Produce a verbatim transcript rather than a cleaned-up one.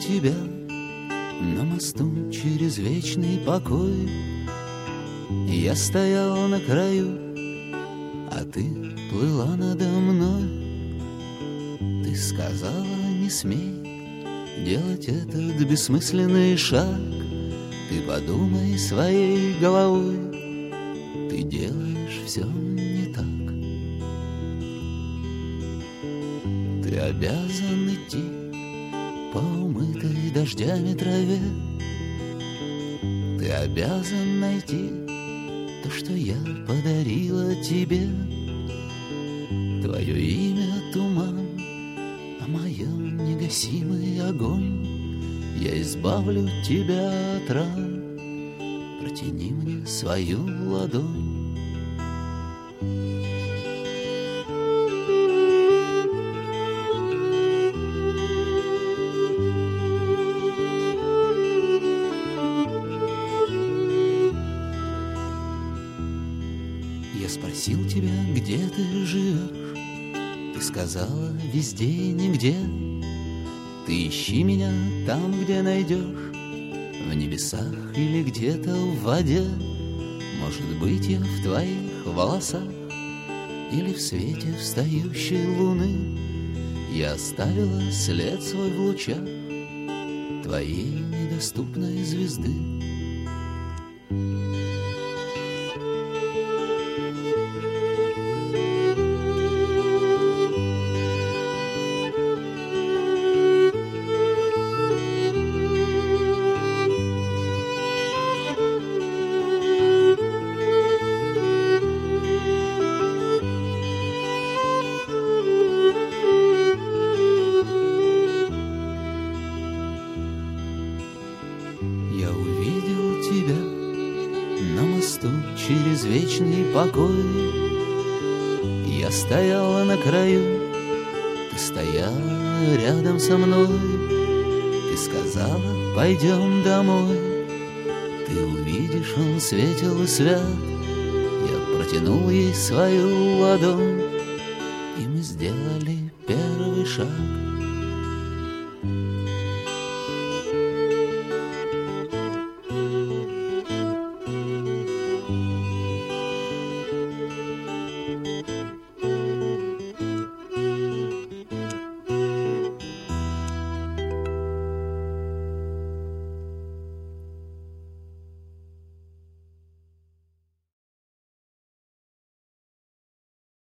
тебя на мосту через вечный покой. Я стоял на краю, а ты плыла надо мной. Ты сказала, не смей делать этот бессмысленный шаг. Ты подумай своей головой, ты делаешь все не так. Ты обязан идти по умытой дождями траве. Ты обязан найти то, что я подарила тебе. Твое имя туман, а мое негасимый огонь. Я избавлю тебя от ран, протяни мне свою ладонь. Я спросил тебя, где ты живешь. Ты сказала, везде и нигде. Ты ищи меня там, где найдешь, в небесах или где-то в воде. Может быть, я в твоих волосах или в свете встающей луны. Я оставила след свой в лучах твоей недоступной звезды. Я увидел тебя на мосту через вечный покой. Я стояла на краю, ты стояла рядом со мной. Ты сказала, пойдем домой. Ты увидишь, он светил и свят. Я протянул ей свою ладонь, и мы сделали первый шаг.